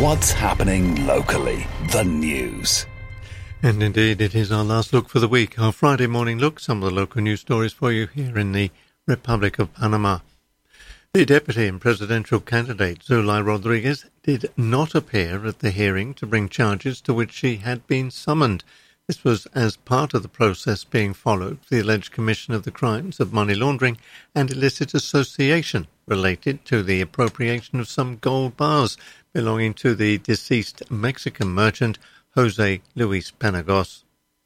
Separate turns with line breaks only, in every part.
What's happening locally? The news.
And indeed, it is our last look for the week, our Friday morning look. Some of the local news stories for you here in the Republic of Panama. The deputy and presidential candidate, Zulay Rodriguez, did not appear at the hearing to bring charges to which she had been summoned. This was as part of the process being followed for the alleged commission of the crimes of money laundering and illicit association related to the appropriation of some gold bars belonging to the deceased Mexican merchant Jose Luis Penagos.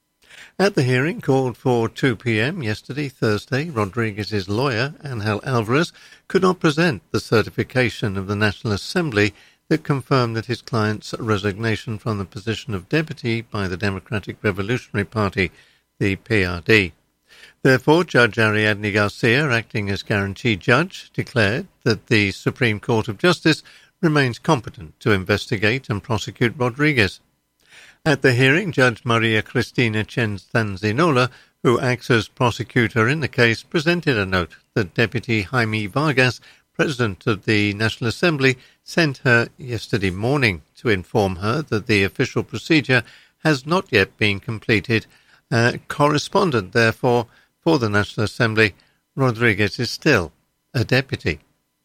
At the hearing called for 2 p.m. yesterday, Thursday, Rodriguez's lawyer, Angel Alvarez, could not present the certification of the National Assembly that confirmed that his client's resignation from the position of deputy by the Democratic Revolutionary Party, the PRD. Therefore, Judge Ariadne Garcia, acting as guarantee judge, declared that the Supreme Court of Justice remains competent to investigate and prosecute Rodriguez. At the hearing, Judge Maria Cristina Censtanzinola, who acts as prosecutor in the case, presented a note that Deputy Jaime Vargas, President of the National Assembly, sent her yesterday morning to inform her that the official procedure has not yet been completed. Correspondent, therefore, for the National Assembly, Rodriguez is still a deputy.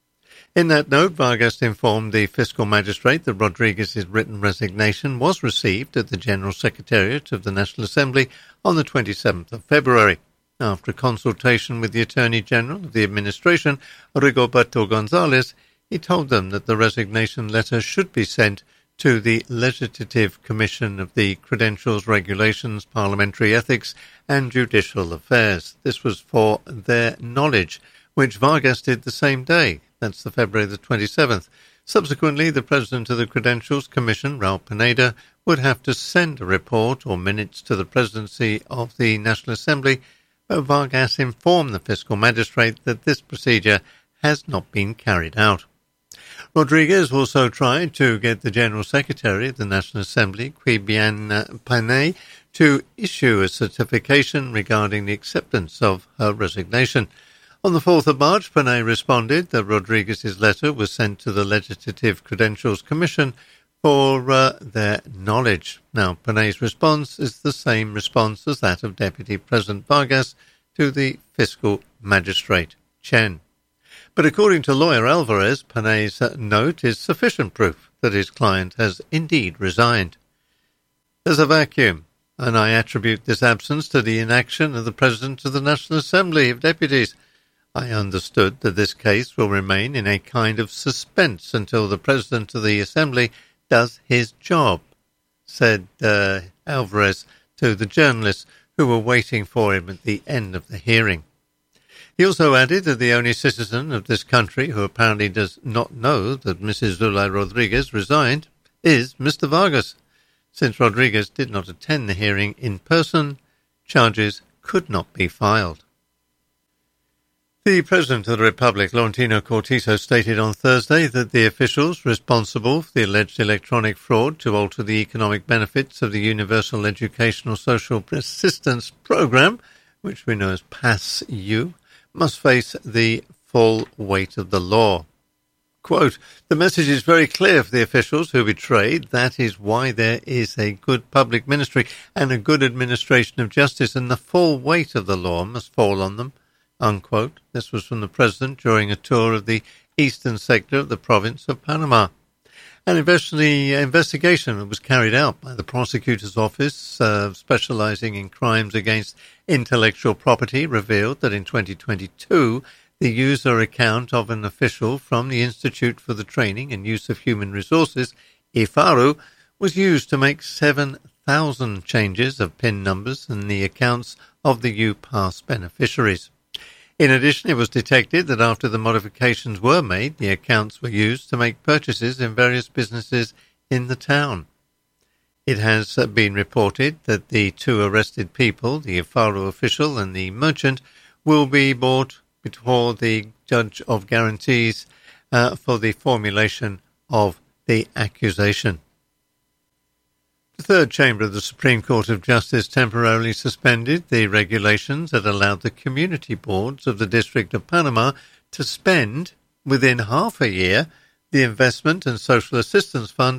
In that note, Vargas informed the fiscal magistrate that Rodriguez's written resignation was received at the General Secretariat of the National Assembly on the 27th of February. After consultation with the Attorney General of the administration, Rigoberto Gonzalez, he told them that the resignation letter should be sent to the Legislative Commission of the Credentials, Regulations, Parliamentary Ethics and Judicial Affairs. This was for their knowledge, which Vargas did the same day. That's the February the 27th. Subsequently, the President of the Credentials Commission, Raul Pineda, would have to send a report or minutes to the Presidency of the National Assembly, but Vargas informed the fiscal magistrate that this procedure has not been carried out. Rodriguez also tried to get the General Secretary of the National Assembly, Quibian Panay, to issue a certification regarding the acceptance of her resignation. On the 4th of March, Panay responded that Rodriguez's letter was sent to the Legislative Credentials Commission for their knowledge. Now, Panay's response is the same response as that of Deputy President Vargas to the fiscal magistrate, Chen. But according to lawyer Alvarez, Panay's note is sufficient proof that his client has indeed resigned. There's a vacuum, and I attribute this absence to the inaction of the President of the National Assembly of Deputies. I understood that this case will remain in a kind of suspense until the President of the Assembly does his job, said Alvarez to the journalists who were waiting for him at the end of the hearing. He also added that the only citizen of this country who apparently does not know that Mrs. Zulay Rodriguez resigned is Mr. Vargas. Since Rodriguez did not attend the hearing in person, charges could not be filed. The President of the Republic, Laurentino Cortizo, stated on Thursday that the officials responsible for the alleged electronic fraud to alter the economic benefits of the Universal Educational Social Assistance Program, which we know as PASS-U, must face the full weight of the law. Quote, "The message is very clear for the officials who betrayed. That is why there is a good public ministry and a good administration of justice, and the full weight of the law must fall on them." Unquote. This was from the President during a tour of the eastern sector of the province of Panama. An investigation was carried out by the prosecutor's office specializing in crimes against intellectual property revealed that in 2022, the user account of an official from the Institute for the Training and Use of Human Resources, IFARU, was used to make 7,000 changes of PIN numbers in the accounts of the UPass beneficiaries. In addition, it was detected that after the modifications were made, the accounts were used to make purchases in various businesses in the town. It has been reported that the two arrested people, the IFARU official and the merchant, will be brought before the judge of guarantees for the formulation of the accusation. The Third Chamber of the Supreme Court of Justice temporarily suspended the regulations that allowed the community boards of the District of Panama to spend, within half a year, the Investment and Social Assistance Fund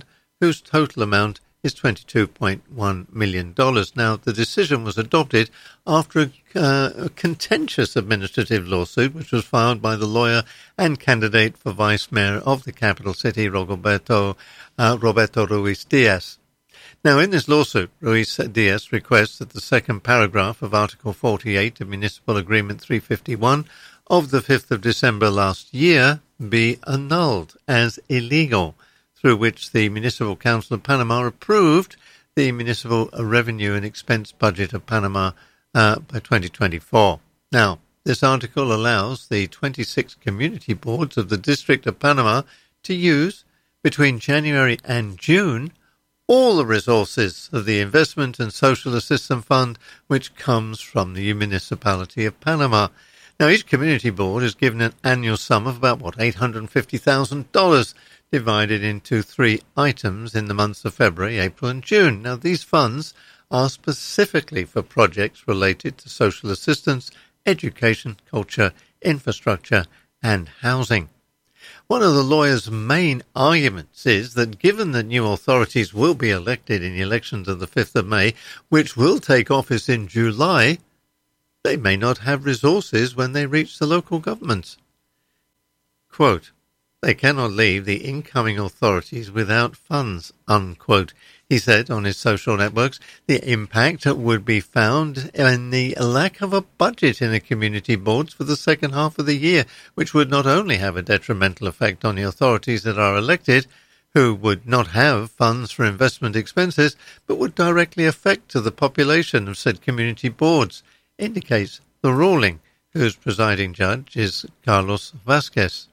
whose total amount is $22.1 million. Now, the decision was adopted after a contentious administrative lawsuit which was filed by the lawyer and candidate for vice mayor of the capital city, Roberto Ruiz Diaz. Now, in this lawsuit, Ruiz Diaz requests that the second paragraph of Article 48 of Municipal Agreement 351 of the 5th of December last year be annulled as illegal, through which the Municipal Council of Panama approved the Municipal Revenue and Expense Budget of Panama by 2024. Now, this article allows the 26 community boards of the District of Panama to use, between January and June, all the resources of the Investment and Social Assistance Fund which comes from the Municipality of Panama. Now, each community board is given an annual sum of about, $850,000, divided into 3 items in the months of February, April and June. Now, these funds are specifically for projects related to social assistance, education, culture, infrastructure and housing. One of the lawyer's main arguments is that given that new authorities will be elected in the elections of the 5th of May, which will take office in July, they may not have resources when they reach the local governments. Quote, "They cannot leave the incoming authorities without funds," unquote. He said on his social networks the impact would be found in the lack of a budget in the community boards for the second half of the year, which would not only have a detrimental effect on the authorities that are elected, who would not have funds for investment expenses, but would directly affect the population of said community boards, indicates the ruling, whose presiding judge is Carlos Vasquez.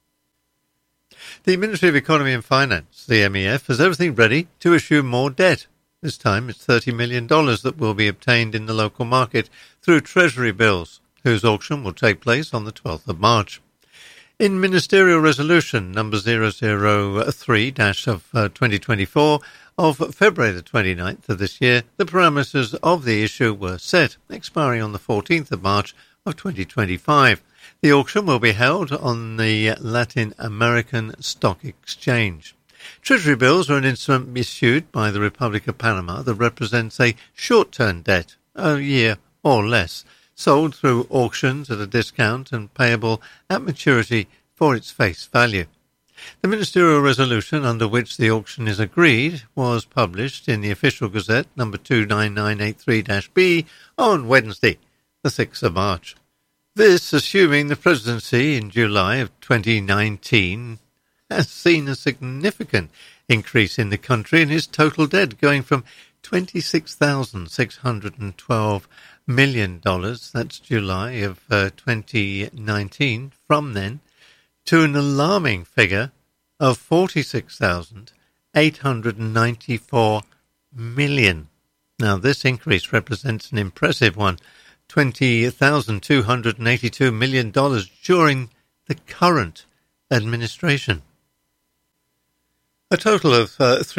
The Ministry of Economy and Finance, the MEF, has everything ready to issue more debt. This time it's $30 million that will be obtained in the local market through Treasury bills, whose auction will take place on the 12th of March. In Ministerial Resolution number 003-2024 of February the 29th of this year, the parameters of the issue were set, expiring on the 14th of March of 2025. The auction will be held on the Latin American Stock Exchange. Treasury bills are an instrument issued by the Republic of Panama that represents a short-term debt, a year or less, sold through auctions at a discount and payable at maturity for its face value. The ministerial resolution under which the auction is agreed was published in the Official Gazette number 29983-B on Wednesday, the 6th of March. This, assuming the presidency in July of 2019, has seen a significant increase in the country in its total debt, going from $26,612 million, that's July of 2019, from then, to an alarming figure of $46,894 million. Now, this increase represents an impressive one, $20,282 million during the current administration. A total of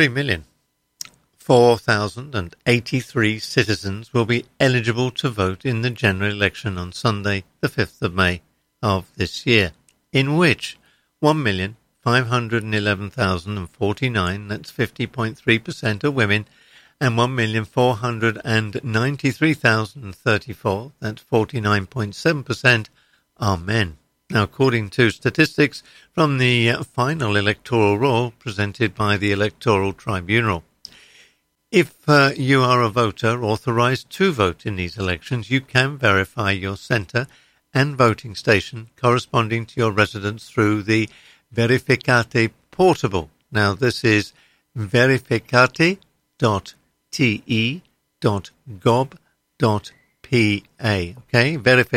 3,004,083 citizens will be eligible to vote in the general election on Sunday, the 5th of May of this year, in which 1,511,049, that's 50.3%, are women, and 1,493,034, that's 49.7%, are men. Now, according to statistics from the final electoral roll presented by the Electoral Tribunal, if you are a voter authorized to vote in these elections, you can verify your centre and voting station corresponding to your residence through the Verificate portable. Now, this is verificate.te.gov.pa. Okay,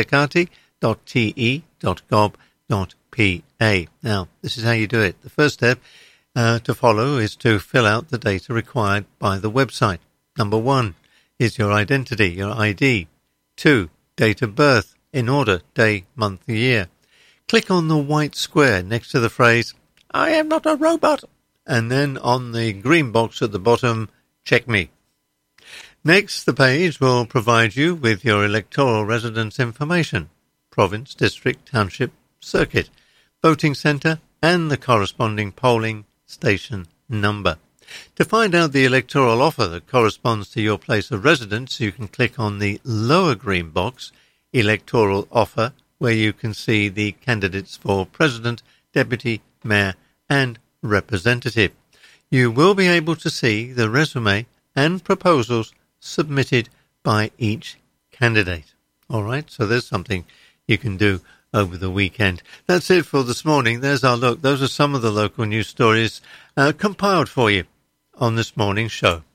verificate.te.gov.pa. Now, this is how you do it. The first step to follow is to fill out the data required by the website. Number 1 is your identity, your ID. 2, date of birth, in order, day, month, year. Click on the white square next to the phrase, "I am not a robot," and then on the green box at the bottom, check me. Next, the page will provide you with your electoral residence information, province, district, township, circuit, voting centre, and the corresponding polling station number. To find out the electoral offer that corresponds to your place of residence, you can click on the lower green box, Electoral Offer, where you can see the candidates for President, Deputy, Mayor and Representative. You will be able to see the resume and proposals submitted by each candidate. All right, so there's something you can do over the weekend. That's it for this morning. There's our look. Those are some of the local news stories compiled for you on this morning's show.